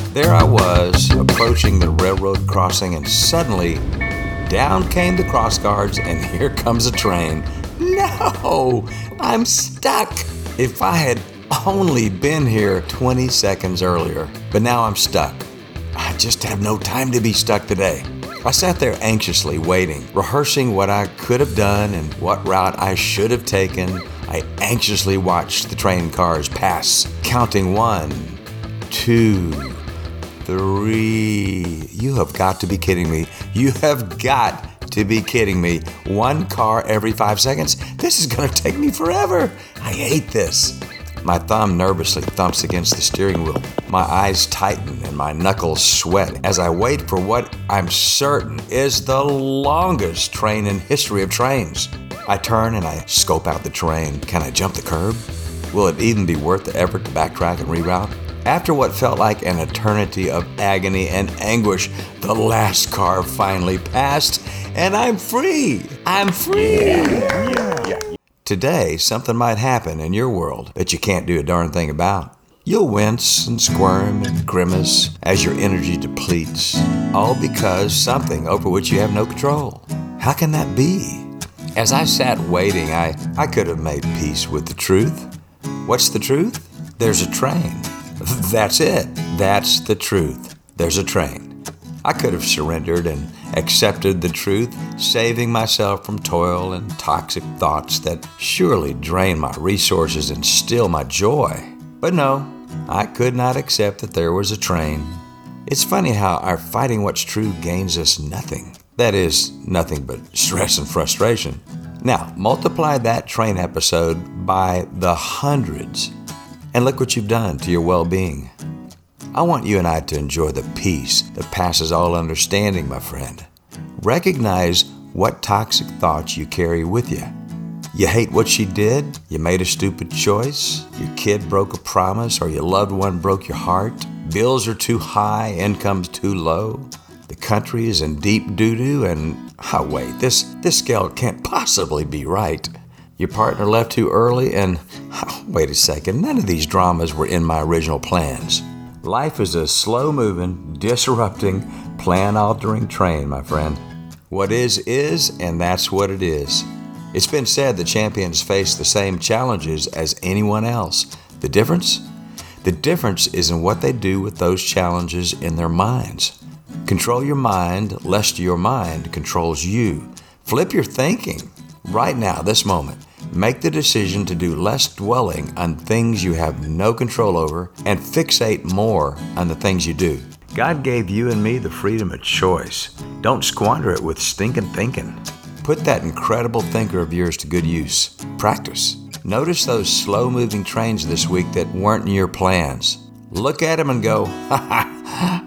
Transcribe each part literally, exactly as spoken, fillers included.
There I was, approaching the railroad crossing, and suddenly, down came the cross guards, and here comes a train. No! I'm stuck! If I had only been here twenty seconds earlier, but now I'm stuck. I just have no time to be stuck today. I sat there anxiously waiting, rehearsing what I could have done and what route I should have taken. I anxiously watched the train cars pass, counting one, two, three. You have got to be kidding me. You have got to be kidding me. One car every five seconds? This is going to take me forever. I hate this. My thumb nervously thumps against the steering wheel. My eyes tighten and my knuckles sweat as I wait for what I'm certain is the longest train in history of trains. I turn and I scope out the train. Can I jump the curb? Will it even be worth the effort to backtrack and reroute? After what felt like an eternity of agony and anguish, the last car finally passed, and I'm free. I'm free. Yeah, yeah, yeah. Today, something might happen in your world that you can't do a darn thing about. You'll wince and squirm and grimace as your energy depletes, all because something over which you have no control. How can that be? As I sat waiting, I, I could have made peace with the truth. What's the truth? There's a train. That's it. That's the truth. There's a train. I could have surrendered and accepted the truth, saving myself from toil and toxic thoughts that surely drain my resources and steal my joy. But no, I could not accept that there was a train. It's funny how our fighting what's true gains us nothing. That is, nothing but stress and frustration. Now, multiply that train episode by the hundreds, and look what you've done to your well-being. I want you and I to enjoy the peace that passes all understanding, my friend. Recognize what toxic thoughts you carry with you. You hate what she did, you made a stupid choice, your kid broke a promise, or your loved one broke your heart, bills are too high, income's too low, the country is in deep doo-doo, and, oh wait, this, this scale can't possibly be right. Your partner left too early, and, oh, wait a second, none of these dramas were in my original plans. Life is a slow-moving, disrupting, plan-altering train, my friend. What is, is, and that's what it is. It's been said the champions face the same challenges as anyone else. The difference? The difference is in what they do with those challenges in their minds. Control your mind, lest your mind controls you. Flip your thinking. Right now, this moment. Make the decision to do less dwelling on things you have no control over and fixate more on the things you do. God gave you and me the freedom of choice. Don't squander it with stinking thinking. Put that incredible thinker of yours to good use. Practice. Notice those slow-moving trains this week that weren't in your plans. Look at them and go, ha ha,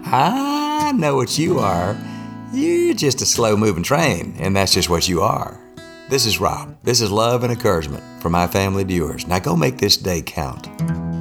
I know what you are. You're just a slow-moving train, and that's just what you are. This is Rob. This is love and encouragement from my family to yours. Now go make this day count.